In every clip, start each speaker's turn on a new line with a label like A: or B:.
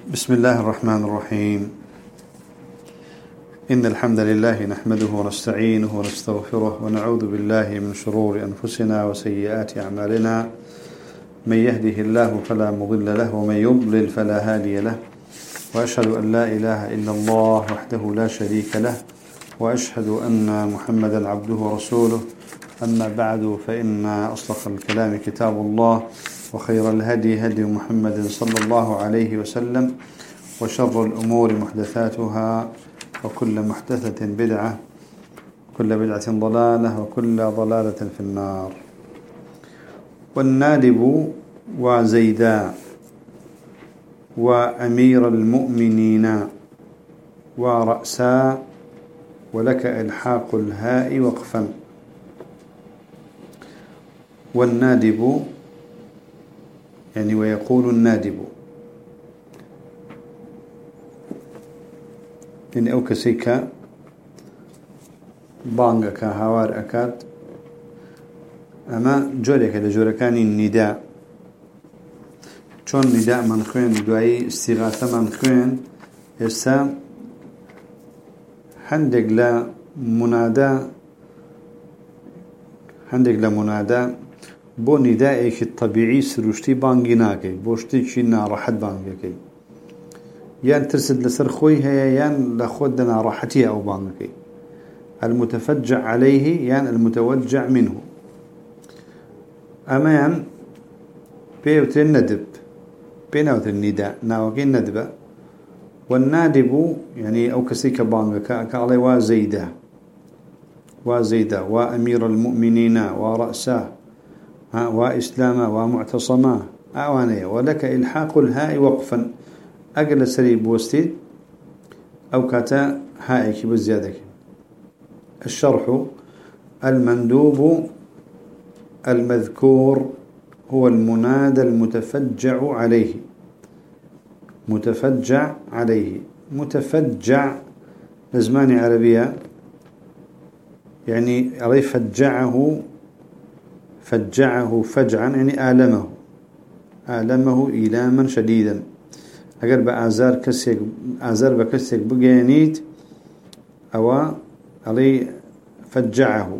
A: بسم الله الرحمن الرحيم. إن الحمد لله نحمده ونستعينه ونستغفره ونعوذ بالله من شرور أنفسنا وسيئات أعمالنا. من يهده الله فلا مضل له ومن يضلل فلا هادي له، وأشهد أن لا إله إلا الله وحده لا شريك له، وأشهد أن محمدا عبده ورسوله. أما بعد، فإن أصدق الكلام كتاب الله، وخير الهدي هدي محمد صلى الله عليه وسلم، وشر الأمور محدثاتها، وكل محدثة بدعة، كل بدعة ضلالة، وكل ضلالة في النار. والنادب وزيدا وأمير المؤمنين ورأسا، ولك إلحاق الهاء وقفا. والنادب يعني ويقول النادب يعني أو كسيكا بانغك هوار أكاد، أما جورك لجوركاني النداء. چون نداء من خوين دعي استغاثة من خوين يسا هندق لا منادى بو ندائك الطبيعي سروشتي بانغي ناكي بوشتي شي ناراحت بانغي يان ترسد لسر خوي هي يان لخود ناراحتي أو بانغي. المتفجع عليه يان المتوجع منه. أمان بيوت الندب بينوت النداء ناوكي الندبة. والنادب يعني أو كسيك بانغ كالي وزيدا وأمير المؤمنين ورأساه وإسلاما ومعتصما أوانيه. ولك إلحاق الهاء وقفا، أقل سريب وستيد أو كاتا هائك بزيادك. الشرح: المندوب المذكور هو المنادى المتفجع عليه. متفجع عليه، متفجع لزمان عربية يعني عليه فجعه فجعا يعني آلمه إيلاما شديدا. أقل بآزار بكسيك بقيانيت أو عليه فجعه.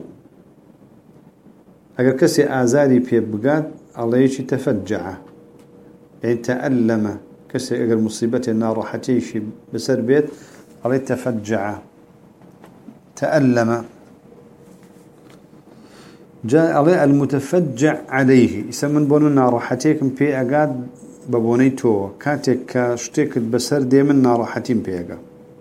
A: أقل كسي آزاري بيبقات عليه تفجعه يعني تألم. كسي أقل مصيبة النار حتيشي بسر بيت عليه تفجعه تألم. جاء عليه المتفجع عليه يسمون بونو ناراحتيكم في أقاد ببوني تو كاتك شتيك بسر دي من ناراحتين في أقاد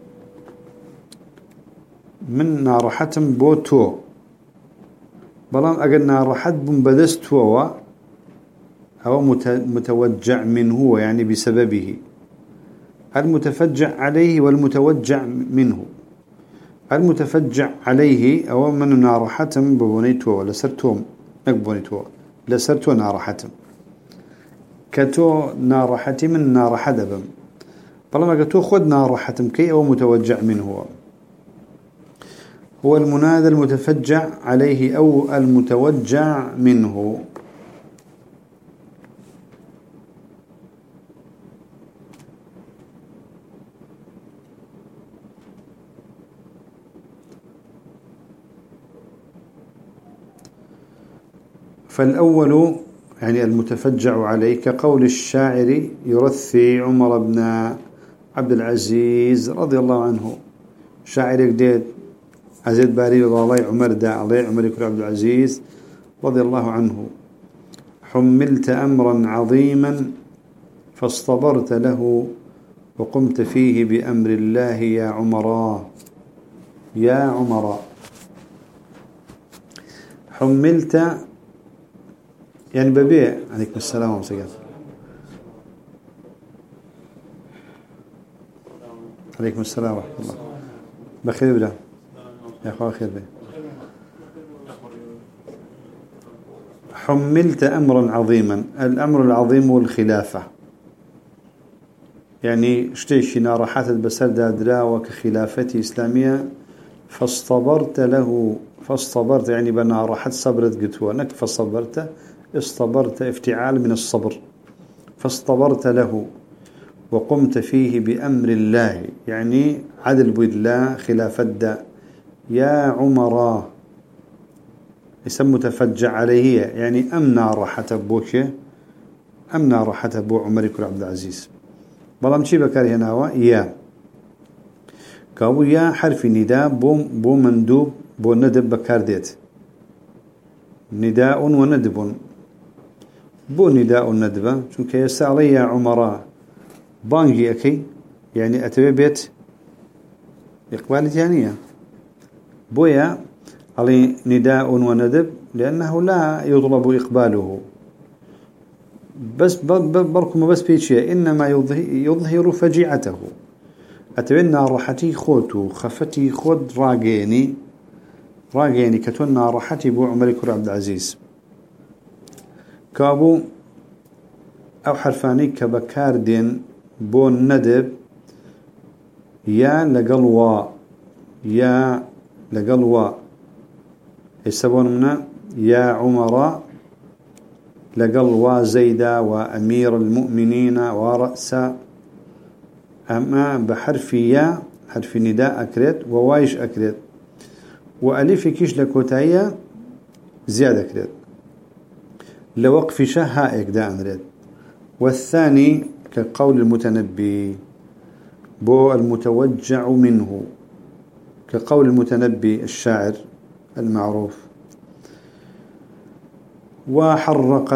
A: من ناراحتم بو تو بلان أقاد ناراحت بمبدست تو أو متوجع منه يعني بسببه. المتفجع عليه والمتوجع منه. المتفجع عليه أو من ناراحتم ببونيتو لسرتوم نقبونيتو لسرتو ناراحتم كتو ناراحتي من ناراح دبم طالما كتو خد ناراحتم كي أو متوجع منه. هو المنادى المتفجع عليه أو المتوجع منه. فالأول يعني المتفجع عليه كقول الشاعر يرثي عمر بن عبد العزيز رضي الله عنه. شاعر جديد عزيز باري الله عمر دا عليه عمر بن عبد العزيز رضي الله عنه: حملت أمرا عظيما فاصطبرت له وقمت فيه بأمر الله يا عمرا. يا عمرا. حملت يعني ببيع. عليكم السلام ورحمة الله. عليكم السلام ورحمة الله. بخير بلا يا أخوة خير بلا. حملت أمرا عظيما. الأمر العظيم والخلافة يعني شتيشي ناراحات البسر دادرا وكخلافة إسلامية. فاصطبرت له. فاصطبرت يعني بناراحات صبرت قتوى نك فاصطبرت افتعال من الصبر. فاصطبرت له وقمت فيه بأمر الله يعني عدل بالله خلاف الدا يا عمر اسم متفجع عليه يعني أمنا راحة بوك أمنا راحة بو عمر بن عبد العزيز بلام شي بكار هنا يا كابو يا حرف نداء بو مندوب بو ندب بكار ديت نداء وندب بو نداء الندبة چونك يسألي يا عمر بانجي أكي يعني أتبع بيت إقبال ثانية بويا علي نداء وندب لأنه لا يطلب إقباله بس بركم بس بيتشي إنما يظهر فجيعته أتبنى راحتي خوتو خفتي خود راجيني كتونا راحتي بو عمر بن عبد العزيز كابو أو حرفاني كبكاردين بو الندب يا لقلوا يسبون منا يا عمر لقلوا زيدا وأمير المؤمنين ورأس أما بحرف يا حرف نداء أكرت ووايش أكرت وألف كيش لكوتايا زيادة أكرت لوقف شها إكدا أمرت والثاني كقول المتنبي بو المتوجع منه كقول المتنبي الشاعر المعروف وحرق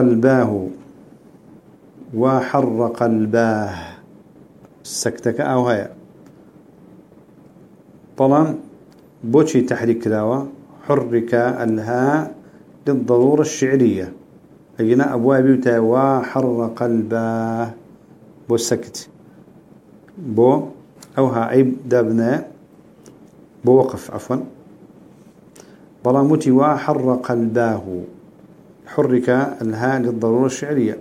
A: الباه سكتك أو هيا طبعا بوشي تحريك داوة حرك الهاء للضرورة الشعرية أجينا أبواب بيوتا وحرق الباه بو السكت بو أو هاي دابنا بو وقف عفوا بلاموتي وحرق الباه حرك الهاء للضرورة الشعرية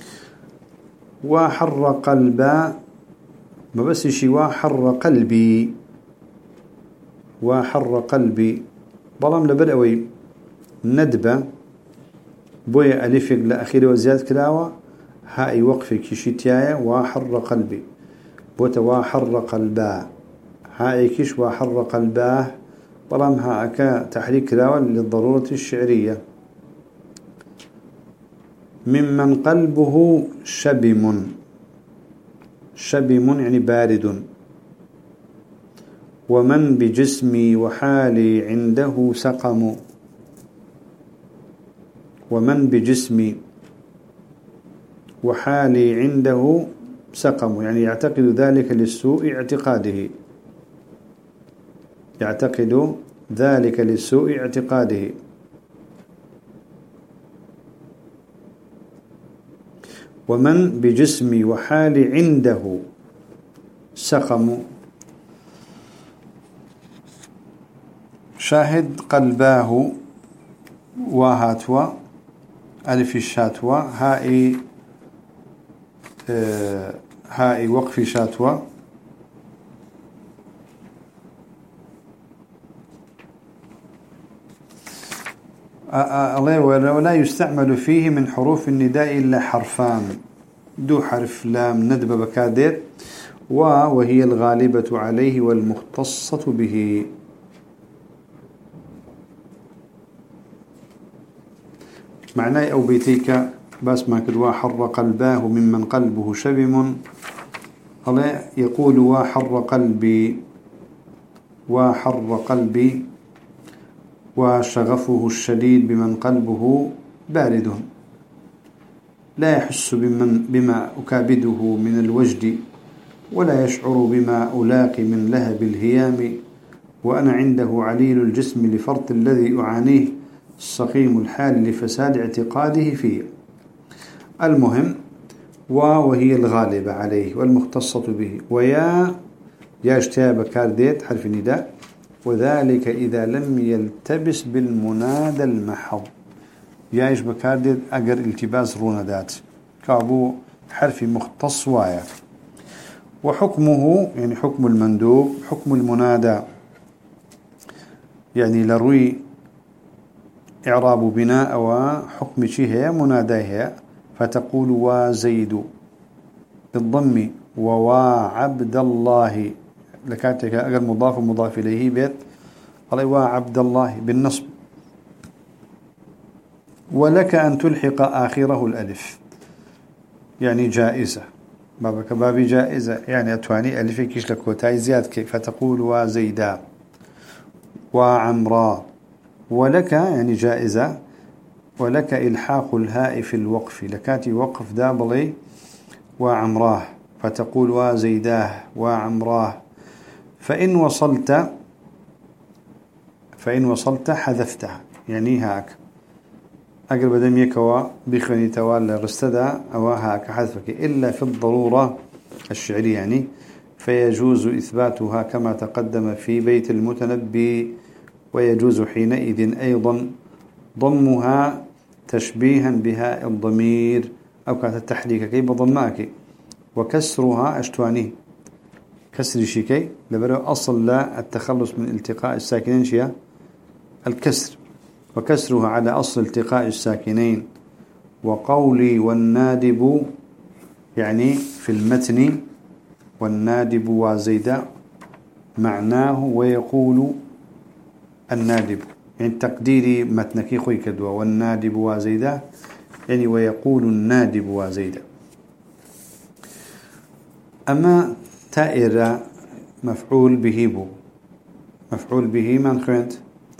A: وحرق الباء ما بس شي وحرق قلبي بلام لبدأوي ندبة بويا ألفك لأخير وزياد كلاوة هاي وقفك كشتيايا وحرق قلبي بوتا وحرق الباء هاي كش وحرق الباء بلام هاكا تحريك كلاوة للضرورة الشعرية ممن قلبه شبم يعني بارد ومن بجسمي وحالي عنده سقم ومن بجسمي وحالي عنده سقم يعني يعتقد ذلك للسوء اعتقاده ومن بجسمي وحالي عنده سقم شاهد قلباه وهاتوا ألف الشاتوا هاء وقف شاتوا ولا يستعمل فيه من حروف النداء إلا حرفان دو حرف لام ندب بكادر وهي الغالبة عليه والمختصة به معناه أو بيتيك بس ما كدوا حر قلباه ممن قلبه شبم الله يقول وحر قلبي وشغفه الشديد بمن قلبه بارد لا يحس بما أكابده من الوجد ولا يشعر بما ألاقي من لهب الهيام وأنا عنده عليل الجسم لفرط الذي أعانيه السقيم الحال لفساد اعتقاده فيه المهم وهي الغالبة عليه والمختصة به ويا اشتاب كارديت حرف النداء وذلك إذا لم يلتبس بالمنادى المحض يايش بكارديت أجر التباس روندات كابو حرف مختص وايا وحكمه يعني حكم المندوب حكم المنادى يعني لروي إعراب بناء وحكم شيء مناداه فتقول وزيد بالضم وعبد الله لكاتك أجر مضاف ومضاف إليه بيت الله وعبد الله بالنصب. ولك أن تلحق آخره الألف يعني جائزة بابك بابي جائزة يعني أتواني ألف كيش لك وتاي زياد كيف فتقول وزيدا وعمرا. ولك يعني جائزة. ولك إلحاق الهاء في الوقف لكاتي وقف دابلي وعمراه فتقول وزيداه وعمراه. فإن وصلت حذفتها يعني هاك أقرب دميك بخني توالى رستدا أو هاك حذفك إلا في الضرورة الشعرية يعني فيجوز إثباتها كما تقدم في بيت المتنبي. ويجوز حينئذ أيضا ضمها تشبيها بهاء الضمير أو كانت التحريك كي بضماك. وكسرها أشتوانيه كسر شيكي لبرو أصل لا التخلص من التقاء الساكنين شيا الكسر. وكسرها على أصل التقاء الساكنين. وقولي والنادب يعني في المتن والنادب وزيدا معناه ويقول النادب يعني تقديري متنكي خوي كدوا والنادب وزيدا يعني ويقول النادب وزيدا. أما تائر مفعول به بو مفعول به من خنت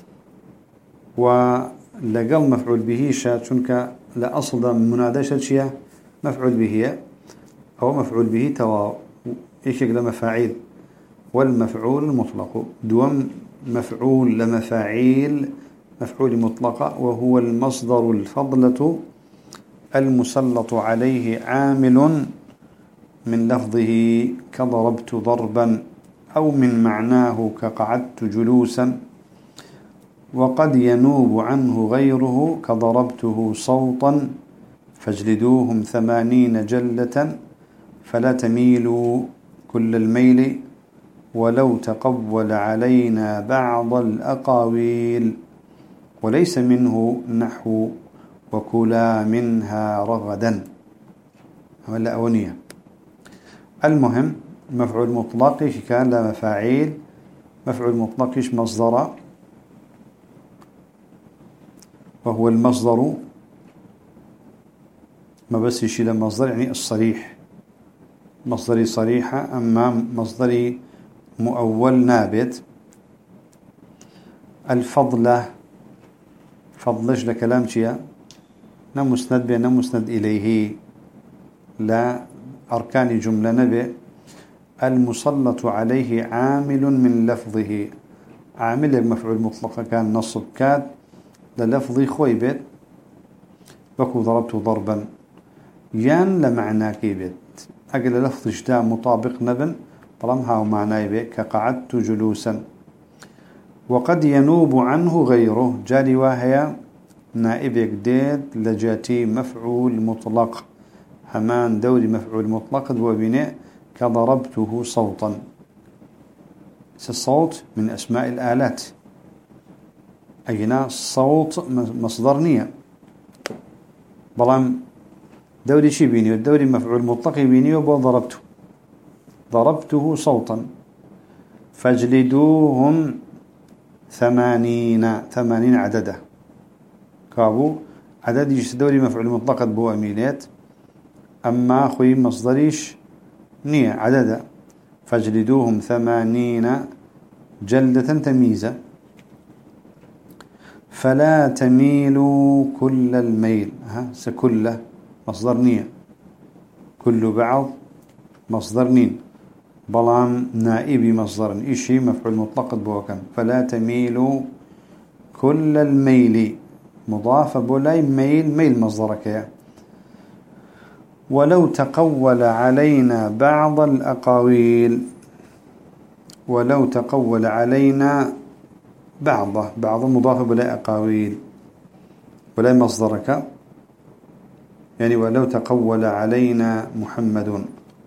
A: ولقل مفعول به شات شنك لا أصل منادى شيء مفعول به أو مفعول به توا إيش يقدر مفاعيل والمفعول المطلق دوم مفعول لمفاعيل مفعول مطلقة وهو المصدر الفضلة المسلط عليه عامل من لفظه كضربت ضربا أو من معناه كقعدت جلوسا. وقد ينوب عنه غيره كضربته صوتا فاجلدوهم 80 جلة فلا تميلوا كل الميل ولو تقول علينا بعض الأقاويل وليس منه نحو وكلا منها رغدا ولا أونية. المهم مفعول مطلق كان لا مفاعيل مفعول مطلق مصدر وهو المصدر ما بس يشيل المصدر يعني الصريح مصدري صريحة. أما مصدري مؤول نابت. الفضلة فضلش لكلام شيء نمسند به نمسند إليه لا أركان جملة نبي. المسلط عليه عامل من لفظه عامل المفعول مطلق كان نصب كاد للفظي خوي بيت وكو ضربت ضربا يان لمعنى كي بيت أقل لفظ جدا مطابق نبن طالما هاو معناه بيت كقعدت جلوسا. وقد ينوب عنه غيره جاري وهي نائب جديد لجاتي مفعول مطلق همان دوري مفعول مطلق وبناء كضربته صوتا. الصوت من أسماء الآلات أجنا صوت مصدر نية بلام دوري شي بيني والدوري مفعول مطلق بيني وضربته ضربته صوتا فاجلدوهم 80 عددا كابو عدد يجي دوري مفعول مطلق بو أميلات أما خوي مصدريش نية عددا فاجلدوهم 80 جلدة تمييزة. فلا تميلوا كل الميل سكله مصدر نية كل بعض مصدر نين بلام نائبي مصدر إشي مفعول مطلق بوكم. فلا تميلوا كل الميل مضاف بولاي ميل مصدرك. ولو تقول علينا بعض الأقاويل ولو تقول علينا بعض مضاف بلا أقاويل ولا مصدرك يعني ولو تقول علينا محمد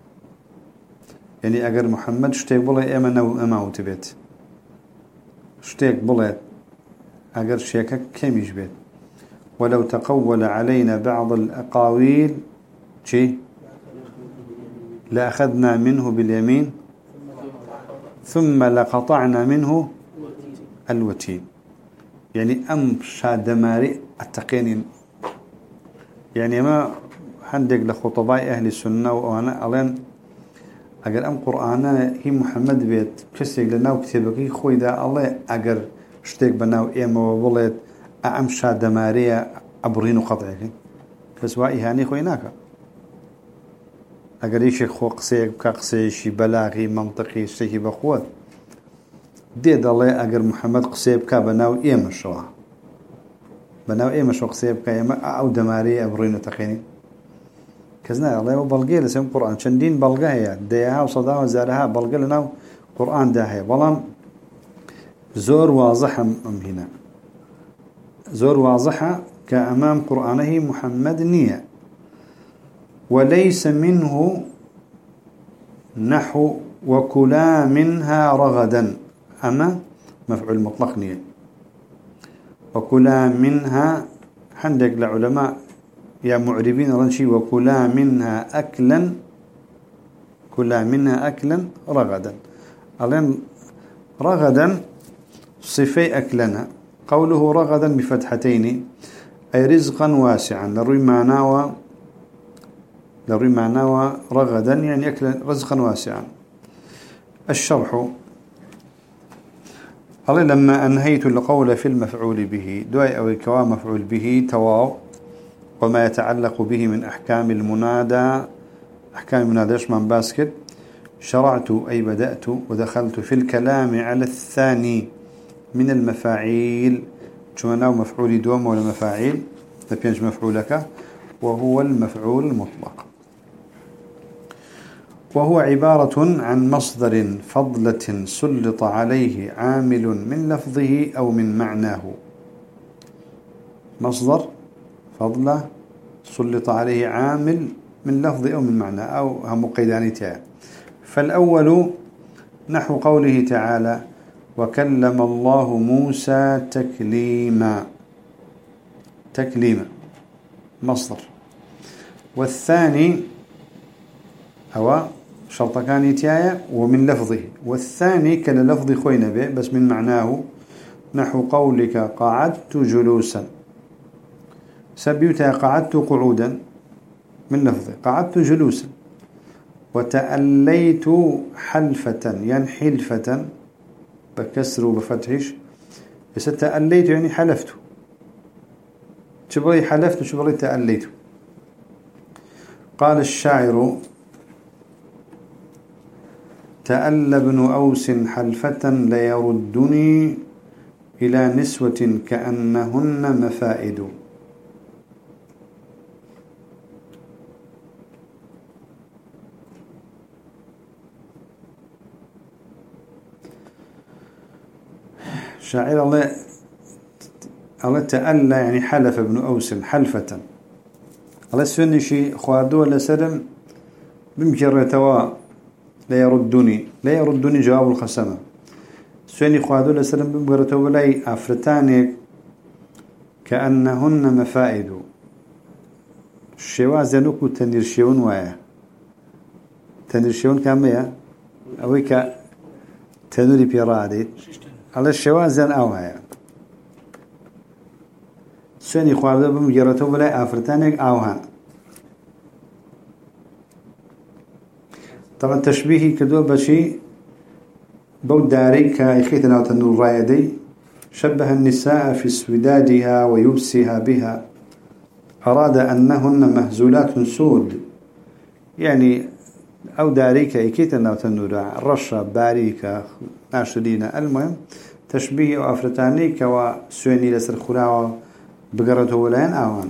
A: يعني أجر محمد شتيك بلا أما وتبت شتيك بلا أجر شيكك كم يجبت. ولو تقول علينا بعض الأقاويل شيء لأخذنا منه باليمين ثم لقطعنا منه الوتين. يعني أم شادماري التقينين. يعني ما عندك لخطباء أهل السنة وأنا ألين أجر أم قرآن هي محمد بيت كسيق لنا وكتابك خوي دا الله أجر اشتاق بناو إيما وولد أم شادماري أبرين وقطعك فسواء إهاني خويناك أجر يشيك خو قسيق كقسيشي بلاغي منطقي اشتاكي بخوات ديد الله أجر محمد قسيب كابناو إيما شوا بناو إيما شو قسيب كايما أو دماري أبرين تقيني كزنا الله بلقي لسهم قرآن شندين بلقى هي ديها وصداها وزارها بلقى لنا قرآن داهي والله زور واضحة هنا زور واضحة كأمام قرآنه محمد نية وليس منه نحو وكلا منها رغدا أما مفعول مطلق نية وكلا منها عندك لعلماء يا معربين رنشي وكلا منها أكلا كلا منها أكلا رغدا ألين رغدا صفي أكلنا قوله رغدا بفتحتين أي رزقا واسعا لروي معناه رغدا يعني أكلا رزقا واسعا. الشرح قال لما أنهيت القول في المفعول به دعي أو كوا مفعول به تواو وما يتعلق به من أحكام المنادى من باسكت شرعت أي بدأت ودخلت في الكلام على الثاني من المفاعيل شمناه مفعول دوم ولا مفاعيل تبينش مفعولك وهو المفعول المطلق وهو عبارة عن مصدر فضلة سلط عليه عامل من لفظه أو من معناه. مصدر فضلة سلط عليه عامل من لفظه أو من معناه أو هم قيدانيتها. فالأول نحو قوله تعالى وكلم الله موسى تكليما مصدر. والثاني هو شرط كان يتيايا ومن لفظه والثاني كان لفظ خوينا به بس من معناه نحو قولك قعدت جلوسا سبيتها قعدت قعودا من لفظه قعدت جلوسا وتأليت حلفة يعني حلفة بكسر وبفتحش بس تأليت يعني حلفت شبري حلفت شبري تأليت. قال الشاعر تألى ابن أوس حلفة ليردني إلى نسوة كأنهن مفائد. شاعر الله تألى يعني حلف ابن أوس حلفة الله سني شيء خوادو لسلم بمجرتوا لا يردني جواب الخصمة سني خوادو لسلم بمجرتوا لاي أفرتانك كأنهن مفائد الشوازنوك تنيرشيون وايا تنيرشيون كامية أويك تنوري بيراديت على الشوازن أوها سني خوارده بمجرته ولا أفرتانك أوها. طبعا تشبيهي كدو بشي بود داري كايخيتنا وتنور رايدي شبه النساء في سودادها ويبسها بها أراد أنهن مهزولات سود يعني أو داريكا إكيتنا وتنورا رشا باريكا ناشدينا. المهم تشبيه أفرتانيكا وسويني لسر خلاوة بقرته ولين آوان.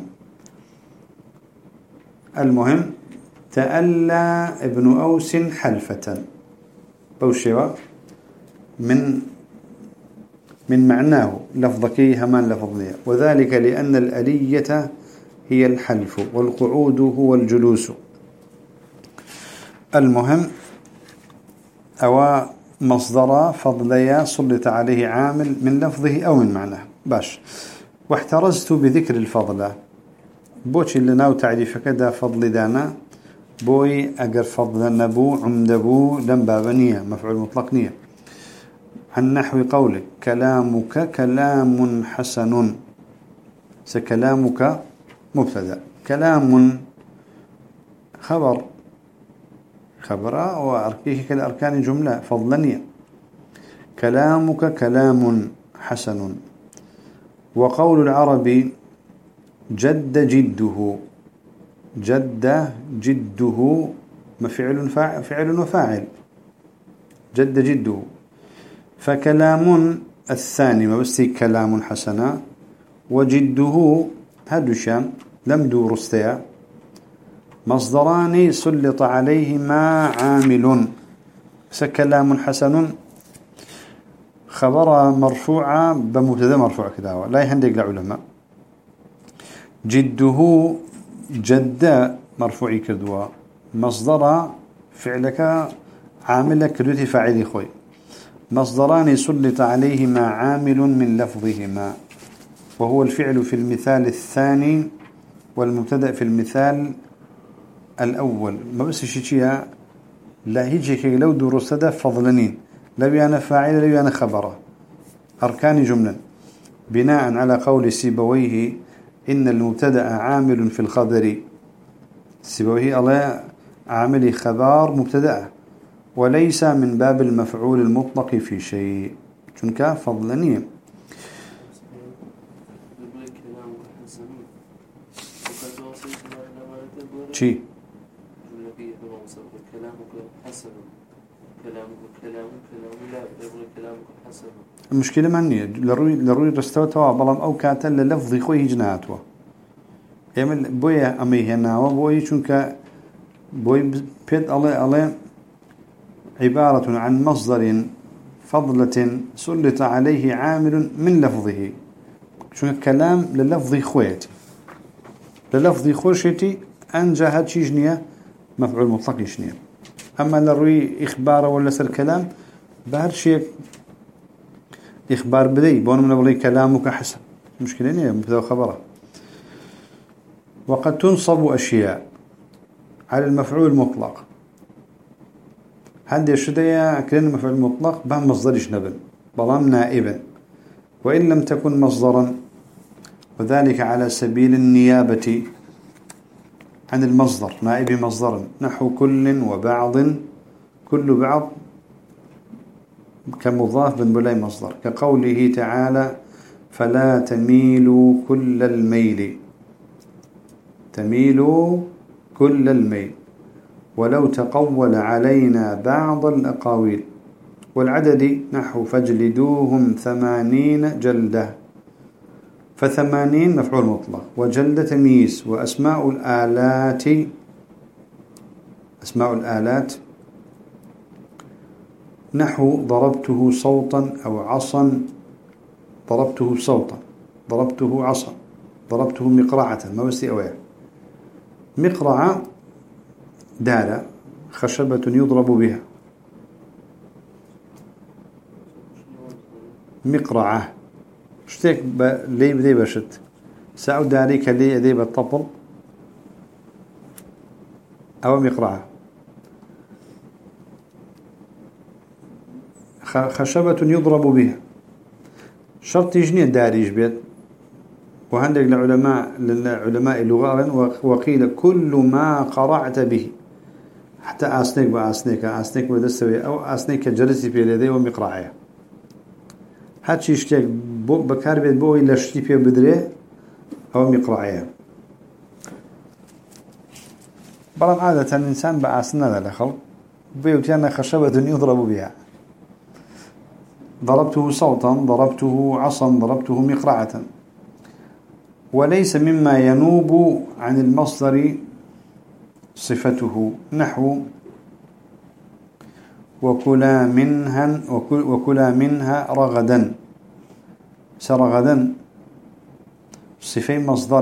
A: المهم تألى ابن أوس حلفة بوشيوة من معناه لفظكي همان لفظنية وذلك لأن الألية هي الحلف والقعود هو الجلوس. المهم أو مصدر فضليا سلط عليه عامل من لفظه أو من معناه باش. واحترزت بذكر الفضلة بوش اللي ناو تعريف كذا فضل دانا بوي أجر فضل نبو عمدبو لم بابنية مفعول مطلق نية. عن نحو قولك كلامك كلام حسن، سكلامك مبتدأ، كلام خبر وأركيه كالأركان جملة فضلنية. كلامك كلام حسن. وقول العربي جد جده، جد جده فعل وفاعل، جد جده. فكلام الثاني ما بس كلام حسنا، وجده هدشام لم دورستيا مصدران سلط عليهما عامل. سكلام حسن خبر مرفوعة بمبتدا مرفوع كذا لا يهندق لعلماء. جده جد مرفوع كذوا مصدر فعلك عاملك كدوتي فاعلي خوي. مصدران سلط عليهما عامل من لفظهما، وهو الفعل في المثال الثاني والمبتدأ في المثال الأول. ما بس شيء لا هيجيك لو درست فضلنين، لو أنا فاعل لو أنا خبره أركان جملة بناء على قول سيبويه إن المبتدأ عامل في الخبر. سيبويه الله عامل خبر مبتدأ وليس من باب المفعول المطلق في شيء، چونك فضلنين. شي المشكلة مانية لروي رستوتها بلام أو كاتل للفظ خوي جناتوا يعمل بويا أمي هنا وبوي چونك بوي بيد الله عبارة عن مصدر فضلة سلط عليه عامل من لفظه. چونك كلام للفظ خويتي للفظ خوشتي أنجهت شيجنية مفعول مطلق شنية. أما لروي إخبار ولا سر كلام بهر شيء إخبار بدي بون من أبلي كلامك حسن مشكلة نية مبتدأ خبره. وقد تنصب أشياء على المفعول المطلق. هذه الشدية كلمة مفعول مطلق بهم مصدرش نبل بلام نائبا وإن لم تكن مصدرا، وذلك على سبيل النيابة عن المصدر، نائب مصدر نحو كل وبعض، كل بعض كمضاف بن بلاي مصدر، كقوله تعالى فلا تميلوا كل الميل، تميلوا كل الميل ولو تقول علينا بعض الأقاويل. والعدد نحو فاجلدوهم 80 جلدة، ف80 مفعول مطلق وجلد تمييز. وأسماء الآلات، أسماء الآلات نحو ضربته صوتا أو عصا، ضربته صوتا، ضربته عصا، ضربته مقرعة ما بستي أويا. مقرعة دالة خشبة يضرب بها، مقرعة شتيك لي بدي بشت سأعود عليك لي أدي بالطبل أو مقرعة. خشبة يضرب بها شرط يجني داريج بيت. وعندك لعلماء اللغة وقيل كل ما قرعت به، حتى أسنك بأسنك أسنك بدستوي أو أسنك جلسي في اليدي ومقرعية. هاتشي اشتيك بكار بيت بوي لشتي في بدري أو مقرعية. بلام عادة الإنسان بأسنة لخلق بيوتيانا خشبة يضرب بها. ضربته صوتا، ضربته عصا، ضربته مقرعة. وليس مما ينوب عن المصدر صفته نحو وكلا منها رغدا. سرغدا صفة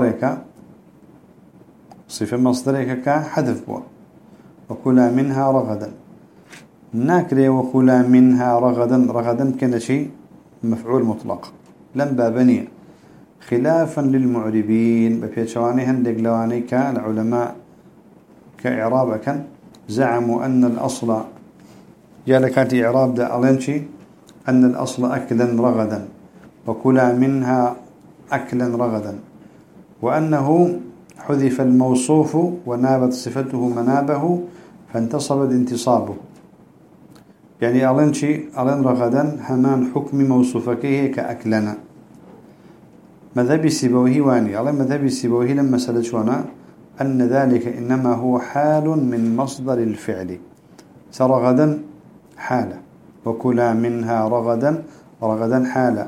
A: مصدرك كحذف بوا وكلا منها رغدا. ناكري وكلا منها رغدا، رغدا كان شيء مفعول مطلق لم بابنية، خلافا للمعربين بفيت شواني هندق لواني كالعلماء كإعرابك زعموا أن الأصل جالكات إعراب دا ألينشي أن الأصل أكلا رغدا وكلا منها أكلا رغدا وأنه حذف الموصوف ونابت صفته منابه فانتصب انتصابه يعني ألينشي ألين رغدا همان حكم موصوفكيه كأكلنا مذهب السيبويه واني على مذهب السيبويه لما سألتشونا أن ذلك إنما هو حال من مصدر الفعل سرغدا حالة وكلا منها رغدا حالة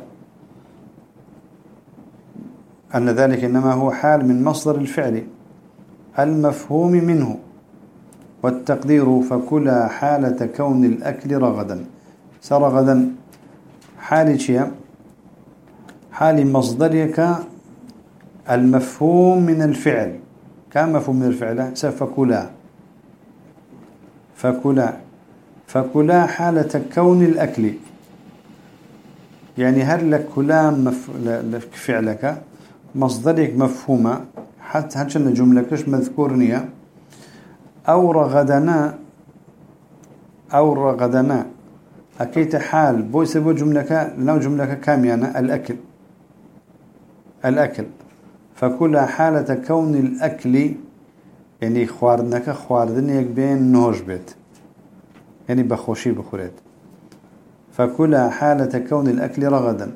A: أن ذلك إنما هو حال من مصدر الفعل المفهوم منه والتقدير فكلا حالة كون الأكل رغدا سرغدا حال شيء حال مصدرك المفهوم من الفعل كم مفهوم من الفعل فكلا حالة كون الأكل يعني هل لك كلا فعلك مصدرك مفهومة حتى هاتشنا جملكش مذكورنية أو رغدنا أكيد حال بويس بو جملك لنو جملك كاميانا الأكل فكل حالة كون الأكل يعني خواردنك بين نوش بيت يعني بخوشي بخوريت فكل حالة كون الأكل رغدا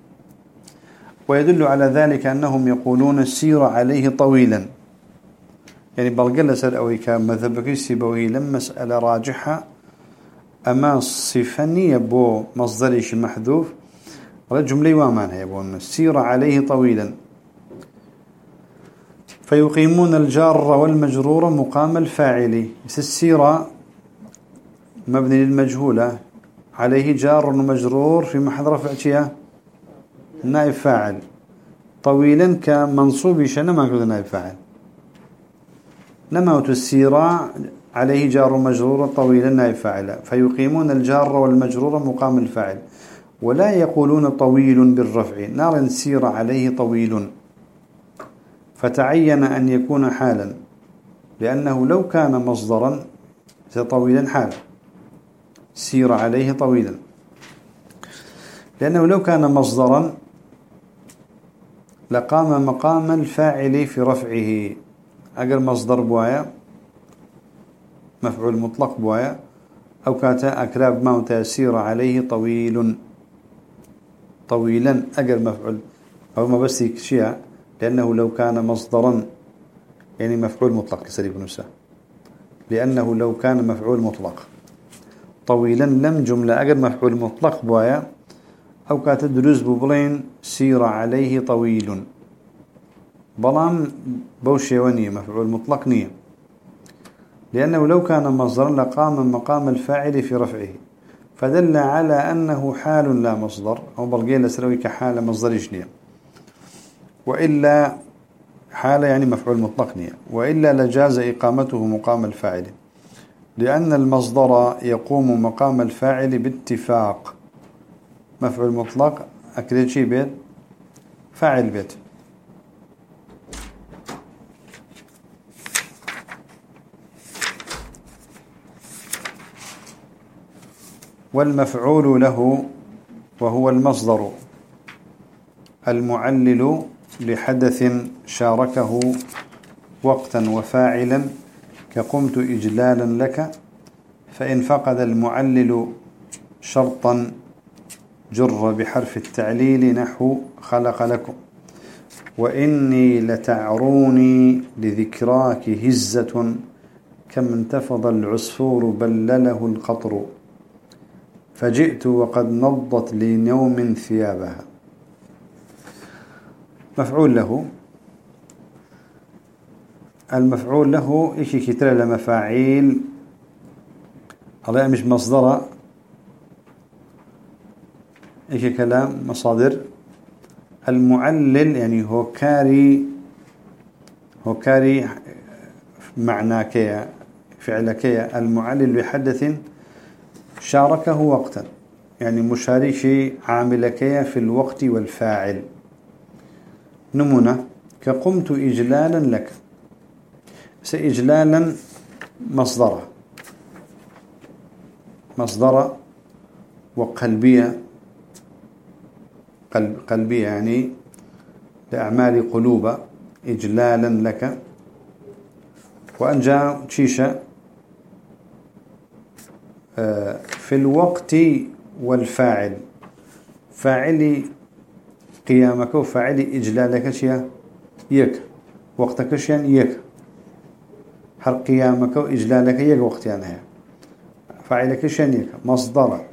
A: ويدل على ذلك أنهم يقولون السير عليه طويلا يعني بلقل سر أوي كمذهبك السيبوي لما مسألة راجحة أما صفنية بو مصدرش محذوف ولا جملة وامانها يبون السير عليه طويلا فيقيمون الجار والمجرور مقام الفاعل السيرة مبني للمجهولة عليه جار ومجرور في محل رفع نائب فاعل طويلا كمنصوب شنما كذا نائب فاعل نموت السيرة عليه جار ومجرور طويلا نائب فاعل فيقيمون الجار والمجرور مقام الفاعل ولا يقولون طويل بالرفع نار السير عليه طويل فتعين أن يكون حالا لأنه لو كان مصدرا طويلا حال سير عليه طويلا لأنه لو كان مصدرا لقام مقام الفاعل في رفعه أقل مصدر بوايا مفعول مطلق بوايا أو كاتا أكلاب موتا سير عليه طويلا أقل مفعول أو ما بس شيء لأنه لو كان مصدرا يعني مفعول مطلق لسريب نفسه لأنه لو كان مفعول مطلق طويلا لم جملة أقل مفعول مطلق بوايا أو كاتدرز ببلين سير عليه طويل بلان بوشي ونية مفعول مطلق نية لأنه لو كان مصدرا لقام مقام الفاعل في رفعه فدل على أنه حال لا مصدر أو بلقين لسروي كحال مصدر جنية وإلا حال يعني مفعول مطلق نية وإلا لجاز إقامته مقام الفاعل لأن المصدر يقوم مقام الفاعل باتفاق مفعول مطلق أكيد شيء بيت فاعل بيت والمفعول له وهو المصدر المعلل لحدث شاركه وقتا وفاعلا كقمت إجلالا لك فإن فقد المعلل شرطا جر بحرف التعليل نحو خلق لكم وإني لتعروني لذكراك هزة كم انتفض العصفور بلله القطر فجئت وقد نضت لي نوم ثيابها مفعول له المفعول له إيش كتير لمفاعيل الله مش مصدره إيش كلام مصادر المعلل يعني هو كاري معنى كيا فعل كيا المعلل بحدث شاركه وقتا يعني مشاركي عامل كيا في الوقت والفاعل نمونة كقمت إجلالا لك سإجلالا مصدرة وقلبية. قلبية يعني لأعمال قلوب إجلالا لك. وأنجا تشيشة في الوقت والفاعل، فاعلي قيامك وفاعلي إجلالك شيا يك، وقتك شيا يك، هر قيامك وإجلالك يك وقت يعني هي فاعلك شيا يك مصدر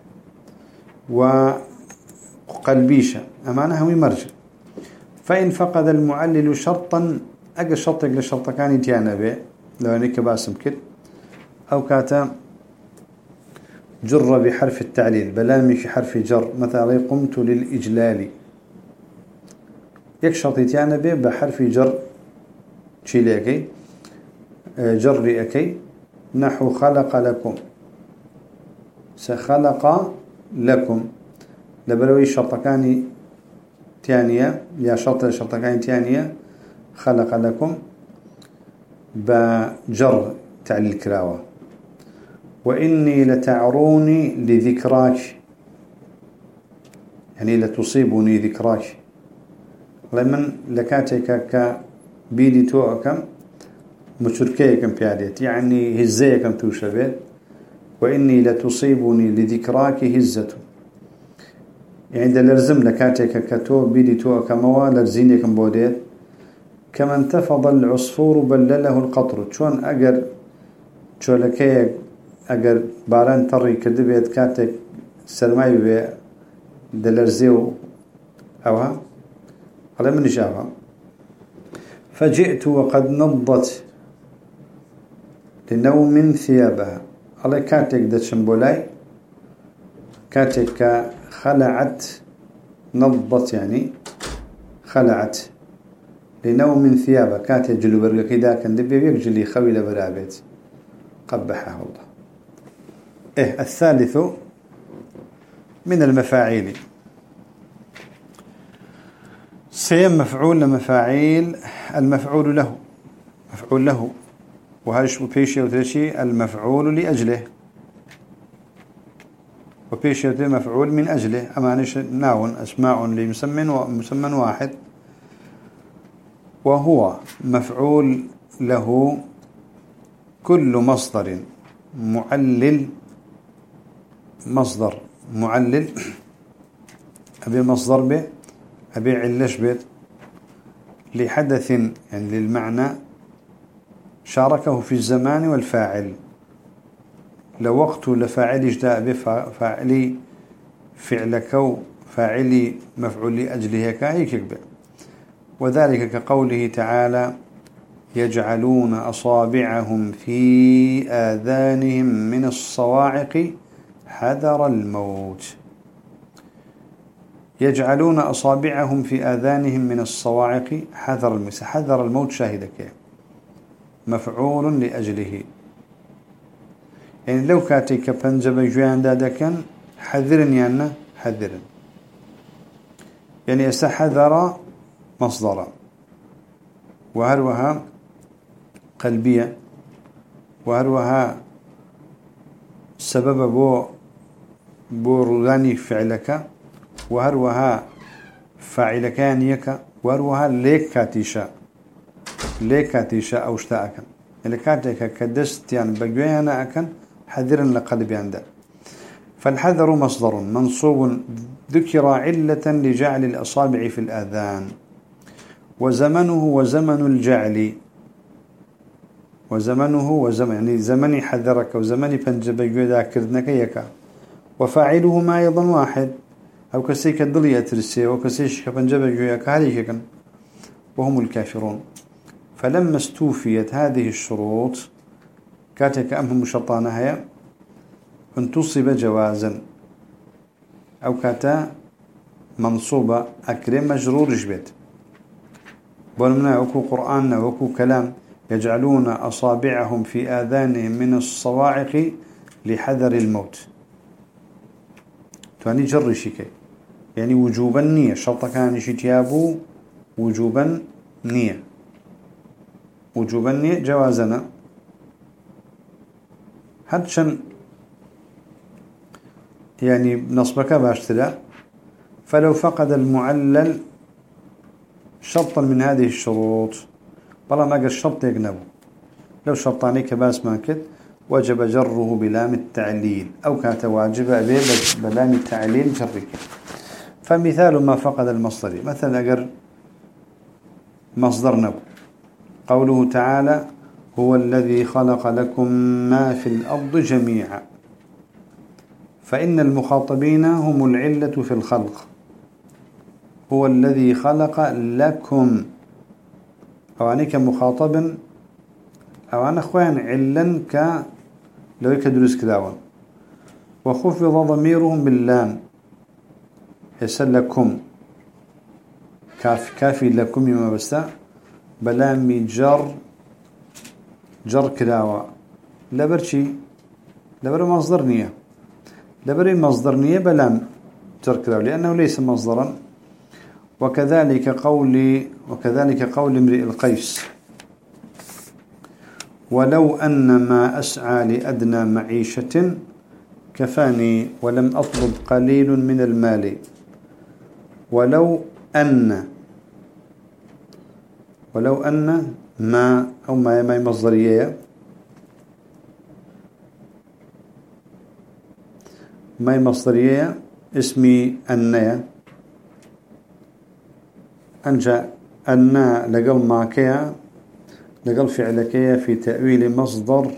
A: وقلبيشة أمانة هو مرجع. فإن فقد المعلل شرطا أجل شرطك لشرط كان يتيانا به لو أنك باسم كد أو كاتا جر بحرف التعليل بلامي في حرف جر مثلا قمت للإجلال يكشط يتيانا به بحرف جر شيليكي جر أكي نحو خلق لكم سخلق لكم لبلوي شرطكاني تانية يا شرطكاني تانية خلق لكم بجر تعليل كراوة. وإني لتعروني لذكراك يعني لتصيبني ذكراك لمن لكاتك كبيدي توأكم مشركيكم بياديت يعني هزيكم توشبت. وإني لتصيبني لذكراك هزة يعني ده لرزم لكاتك كتو بيدي توأكم ولرزينيكم بوديت. كما انتفض العصفور بلله القطر شون أجر شو لكيك أجر باران تري كدبيت كاتك سلماي بي دلرزيو أوها على من شافها. فجئت وقد نضت لنوم ثيابها على كاتك دشمبولاي كاتك خلعت نضت يعني خلعت لنوم ثيابها كاتك جلو برقا كدا كان دبي بيجلي خويل برابيت قبحه الله. الثالث من المفاعيل سيم مفعول لمفاعيل المفعول له مفعول له وهاش وبيشي وثلاثي المفعول لأجله وبيشي وثلاثي مفعول من أجله أمانش ناون أسماء لمسمى واحد وهو مفعول له كل مصدر معلل مصدر معلل أبي مصدر به أبي علش بيت لحدث يعني للمعنى شاركه في الزمان والفاعل لوقت لفاعل جداء بفاعلي فعلك فاعلي مفعول لأجله كايك به. وذلك كقوله تعالى يجعلون أصابعهم في آذانهم من الصواعق حذر الموت. يجعلون أصابعهم في آذانهم من الصواعق حذر الموت. حذر الموت شاهدك مفعول لأجله يعني لو كاتيك بنجب جوان دادكا حذرن يعني حذرن يعني استحذر مصدرا وهروها قلبية وهروها سبب بو رغاني فعلك وهروها فاعلكان يك وهروها ليك كاتيشا أو اشتاءك اللي كاتك كدست يعني بجوانا أكن حذرا لقلبي عنده. فالحذر مصدر منصوب ذكر علة لجعل الأصابع في الآذان وزمنه وزمن الجعل يعني زمني حذرك وزمني بنجب جودا كردنك يكا وفاعلهما أيضا واحد أو كسيك الدلية ترسي وكسيك بنجب جودا كهاليكا وهم الكافرون. فلما استوفيت هذه الشروط كاتك أمهم شطانها انتصب جوازا أو كاتا منصوبة أكرم مجرور جبت ولمنا وكو قرآن وكو كلام يجعلون أصابعهم في آذانهم من الصواعق لحذر الموت تواني جر شكي يعني وجوبا نية شرط كان شتيابو وجوبا نية جوازنا هرشن يعني نصبك باشترى فلو فقد المعلل شرطا من هذه الشروط والله ما قال شرط يجنبه لو شرطاني كباس ما كد وجب جره بلام التعليل أو كانت واجبة بلام التعليل جرك. فمثال ما فقد المصدر مثلا أجر مصدر نبو قوله تعالى هو الذي خلق لكم ما في الأرض جميعا فإن المخاطبين هم العلة في الخلق هو الذي خلق لكم أو أنا كمخاطب أو أنا أخوان علا لو يكدرس كداون وخفض ضميرهم باللام يسلكم كافي لكم يما بستا بلامي جر كداوا لبرشي لبر مصدر نية لبر مصدر نية بلام جر كداوا لأنه ليس مصدرا وكذلك قول امرئ القيس ولو أن ما أسعى لأدنى معيشة كفاني ولم أطلب قليل من المال ولو أن ما أو ما مصدرية ما مصدرية اسمي أنيا أنجا أن لقل ماكيا لقل فعلكيا في تأويل مصدر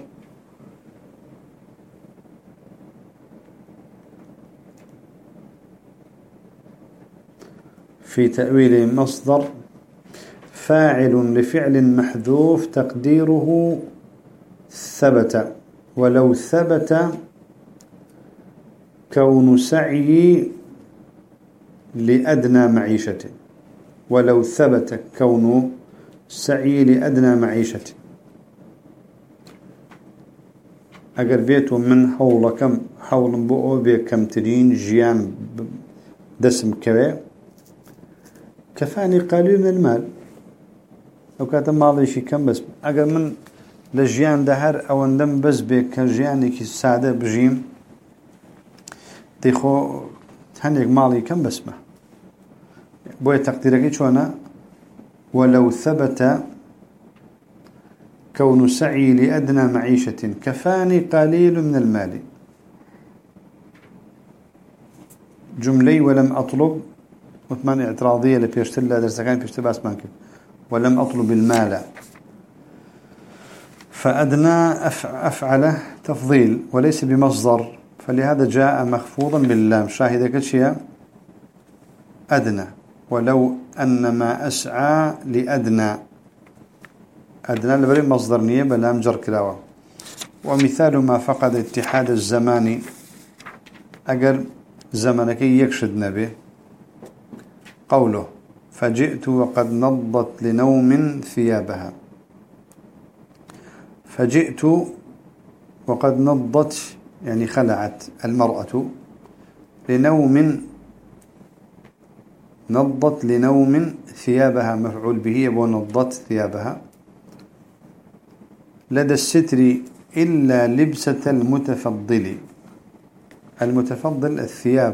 A: فاعل لفعل محذوف تقديره ثبت ولو ثبت كون سعي لأدنى معيشة ولو ثبت كون سعي لأدنى معيشة أجر بيته من حول بؤو بكم ترين جيان دسم كوي كفاني قليل من المال لو كانت ماضي شي كم بس أجر من لجيان دهر أو اندم بس بكجياني كي سادة بجيم تيخو هنيك مالي كم بس ما بوي تقديرك شوانا ولو ثبت كون سعي لأدنى معيشة كفاني قليل من المال جملي ولم أطلب وثمان اعتراضية لبيشتر لا درس كان بيشتر باس مانك ولم أطلب المال فأدنى أفعل تفضيل وليس بمصدر فلهذا جاء مخفوضا باللام شاهدك الشيء أدنى ولو أن ما أسعى لأدنى أدنى لبري مصدر نية بلام جر كلاوة ومثال ما فقد اتحاد الزمان أجر زمنك يكشد نبي قوله فجئت وقد نضت لنوم ثيابها فجئت وقد نضت يعني خلعت المرأة لنوم نضت لنوم ثيابها مفعول به ونضت ثيابها لدى الستر إلا لبسة المتفضل الثياب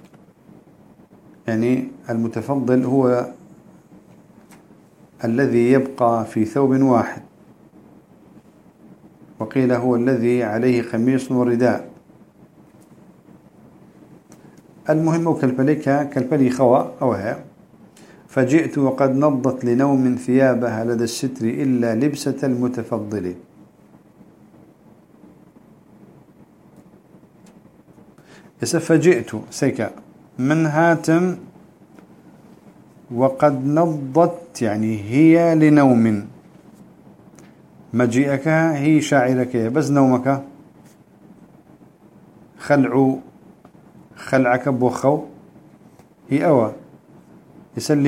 A: يعني المتفضل هو الذي يبقى في ثوب واحد وقيل هو الذي عليه قميص ورداء المهم كالبلي خوا أوها فجئت وقد نضت لنوم ثيابها لدى الستر إلا لبسة المتفضل فجئت سيكا من هاتم وقد نضت يعني هي لنوم مجيئك هي شاعرك بس نومك خلعك بوخو هي أوى يسأل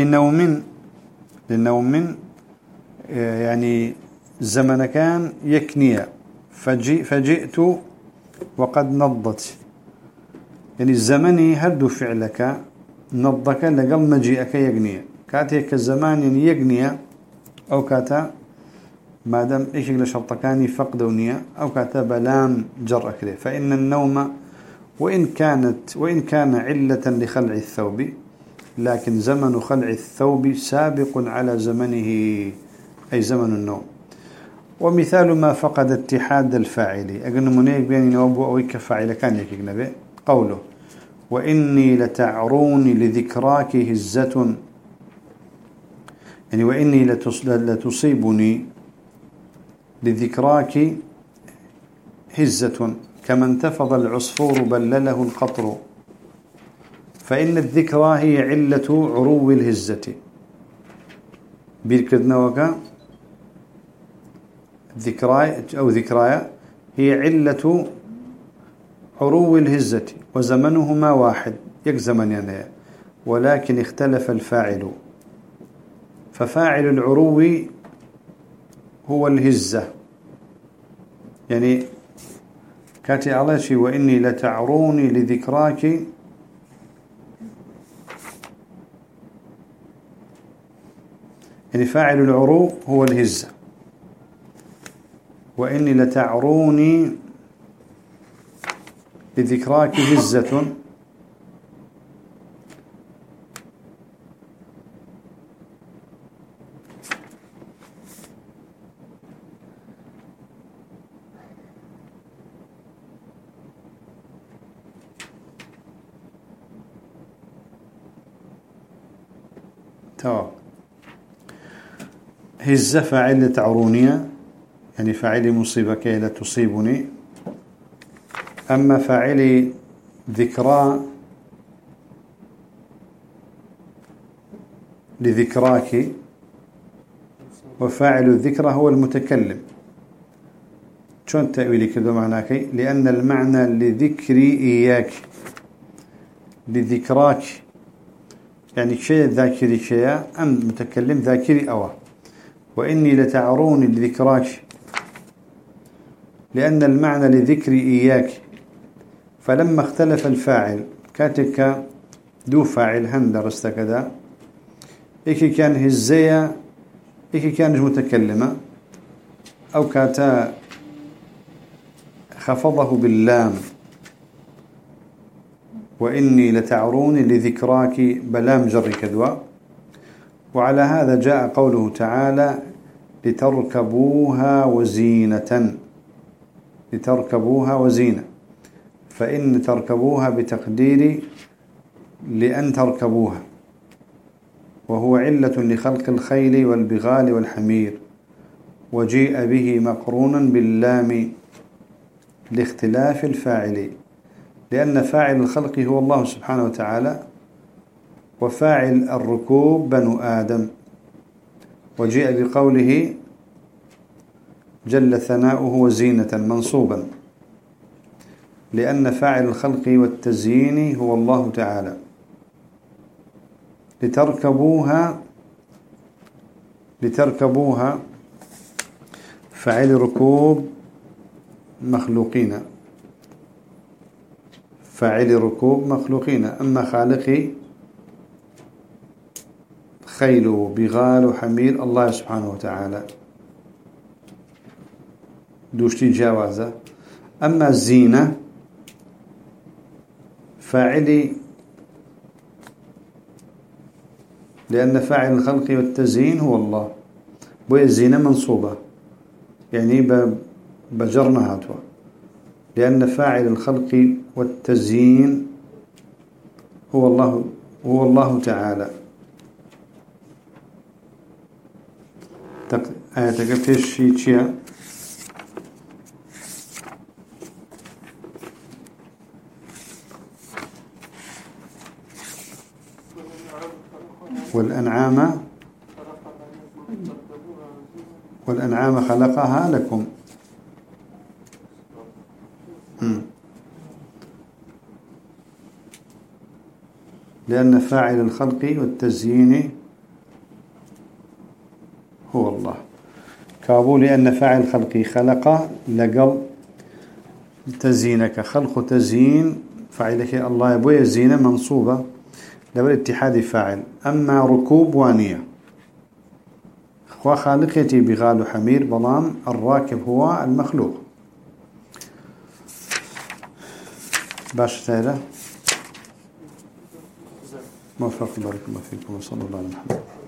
A: لنوم يعني زمن كان يكنية فجئت وقد نضت يعني الزمن هردو فعلك نضك لقل مجيئك يقنية كاتيك الزمان يعني يقنية أو كاتا ما دام إيش لشرطكاني فقد ونية أو كتب لام جر كده. فإن النوم وإن كان علة لخلع الثوب، لكن زمن خلع الثوب سابق على زمنه، أي زمن النوم. ومثال ما فقد اتحاد الفاعل، أقول منيك بين نوبه أو كفاعل كان يكنبه قوله وإني لتعروني لذكراك هزة، يعني وإني لتصيبني لذكراك هزة كما انتفض العصفور بلله القطر. فإن الذكرى هي علة عرو الهزة بالكذنوكا. ذكراي أو ذكرايا هي علة عرو الهزة، وزمنهما واحد يكزمن يعني، ولكن اختلف الفاعل. ففاعل العرو هو الهزة، يعني كاتي على شيء وإني لتعروني لذكراك، يعني فاعل العرو هو الهزة. وإني لتعروني لذكراك هزة، تمام. هزة فاعل تعرونية، يعني فاعل مصيبة كي لا تصيبني. أما فاعل ذكرى لذكراك، وفاعل الذكرى هو المتكلم. شون تأويلي كذا معناك؟ لأن المعنى لذكري إياك لذكراك، يعني شيء ذاكري شيء، أم متكلم ذاكري أوى. وإني لتعروني لذكراك لأن المعنى لذكري إياك. فلما اختلف الفاعل كاتك دو فاعل هندرست كذا، إيكي كان هزية إيكي كان متكلمة، أو كاتا خفضه باللام وإني لتعروني لذكراك بلام جر كذوا. وعلى هذا جاء قوله تعالى لتركبوها وزينة، لتركبوها وزينة. فإن تركبوها بتقدير لأن تركبوها، وهو علة لخلق الخيل والبغال والحمير، وجيء به مقرونا باللام لاختلاف الفاعل، لأن فاعل الخلق هو الله سبحانه وتعالى، وفاعل الركوب بنو آدم. وجيء بقوله جل ثناؤه وزينة منصوبا، لأن فاعل الخلق والتزيين هو الله تعالى. لتركبوها فاعل ركوب مخلوقين، فاعل ركوب مخلوقين. أما خالقي خيل بغال وحمير الله سبحانه وتعالى، دوشتي جوازة. أما الزينة فاعلي، لأن فاعل الخلق والتزيين هو الله، والزينة منصوبة يعني بجرنا هاتوا، لأن فاعل الخلق والتزيين هو الله تعالى. تقفتش شيء والأنعام خلقها لكم. لأن فاعل الخلق والتزيين هو الله. كابو لأن فاعل الخلق خلق لقل تزيينك، خلق تزيين فاعلك الله يبوي الزينة منصوبة لو الاتحاد فاعل. أما ركوب وانية خوا خالقيتي بغال وحمير بلام الراكب هو المخلوق. باش سيدة موفق بارك الله فيكم وصلى الله على محمد.